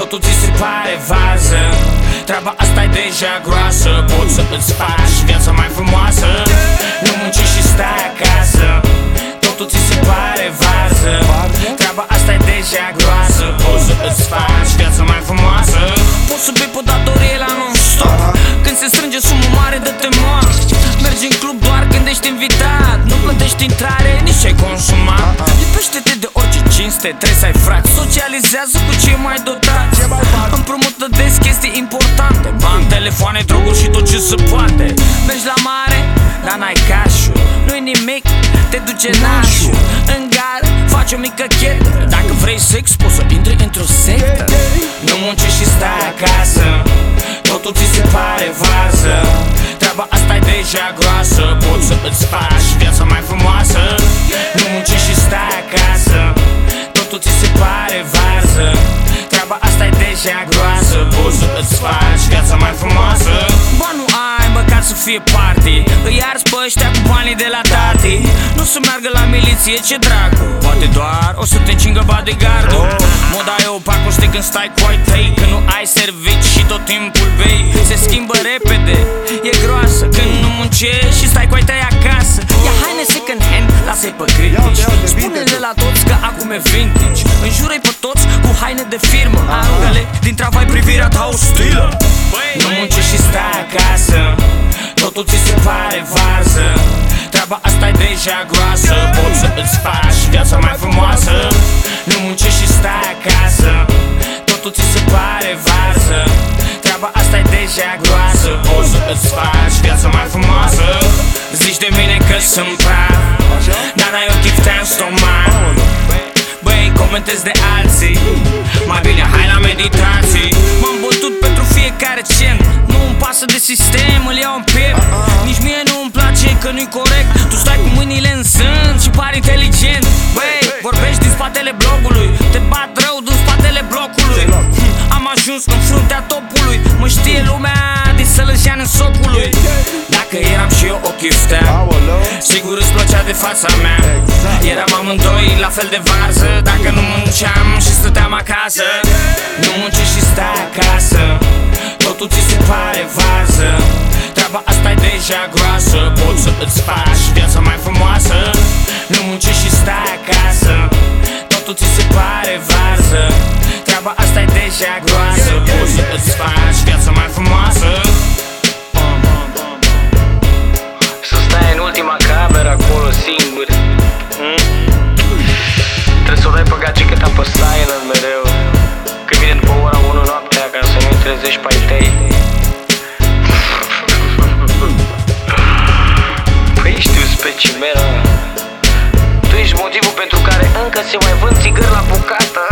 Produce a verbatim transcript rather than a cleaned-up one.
totul ți se pare varză. Treaba asta e deja groasă. Poți să îți faci viața mai frumoasă. Nu munci și stai acasă. Totul ți se pare varză. Treaba asta e deja groasă. Poți să îți faci viața mai frumoasă. Poți să bei pe datorie la non-stop. Când se strânge sumă mare de temor. Mergi în club doar când ești invitat. Nu plătești intrare, nici ai consumat. Lipește-te de orice cinste, trebuie să ai frați. Socializează cu cei mai dotați. Împrumută des chestii importante. Bani, telefoane, droguri și tot ce se poate. Mergi la mare, dar n-ai cash-ul. Nu-i nimic, te duce nașul. În gară, faci o mică chetă. Dacă vrei sex, poți să intri într-o sectă. Nu munci și stai acasă. Totul ți se pare varză. Treaba asta e deja groasă. Poți să îți faci viața mai frumoasă. Nu munci și stai acasă. Totul ți se pare varză. Treaba asta e deja groasă. Poți să îți faci viața mai frumoasă. Bani nu ai, măcar să fie party. Îi arzi pe ăștia cu banii de la tati. Nu să meargă la miliție, ce dracu. Poate doar o să te încingă bodyguard-ul. Moda e opac, nu știi când stai cu ai tăi. Când nu ai servici și tot timpul bei. Se schimbă repede, e groasă când nu muncești și stai cu ai tăi acasă. Ia haine second hand, lasă-i pe critici. Spune-le la toți că acum e vintage. Înjură-i pe toți cu haine de firmă. Aruncă-le din tramvai privirea ta ostilă. Nu munci și stai acasă. Totul ți se pare varză. Treaba asta e deja groasă. Poți să îți faci viața mai frumoasă. Nu munci și stai acasă. Totul ți se pare varză. Treaba asta e deja groasă. Poți să îți faci viața mai frumoasă. Zici de mine că sunt praf, dar n-ai un chiftea în stomac. Băi, comentezi de alții. Mai bine hai la meditații. M-am bătut pentru fiecare cent. Nu-mi pasă de sistem, îl iau în piept. Nici mie nu-mi place că nu-i corect. Tu stai cu mâinile în sân și pari inteligent. Băi, vorbești din spatele blogului. Te bat rău din spatele blocului. Am ajuns în fruntea topului. Mă știe lumea din Sălășean în socului. Dacă eram și eu o chiftea, sigur îți plăcea de fața mea. Eram amândoi la fel de varză. Dacă nu munceam și stăteam acasă. Nu munci și stai acasă. Totul ți se pare varză. Treaba asta e deja groasă. Poți să îți faci viața mai frumoasă. Nu munci și stai acasă. Totul ți se pare varză. Treaba asta e deja groasă. Poți să îți faci viața mai frumoasă. Să stai în ultima cameră acolo singur. mm? Trebuie să o dai pe gagică-ta pe silent mereu. Când vine după ora unu noaptea, ca să nu-i trezești pe-ai tăi. Păi știu specimena. Tu ești motivul pentru care încă se mai vând țigări la bucată.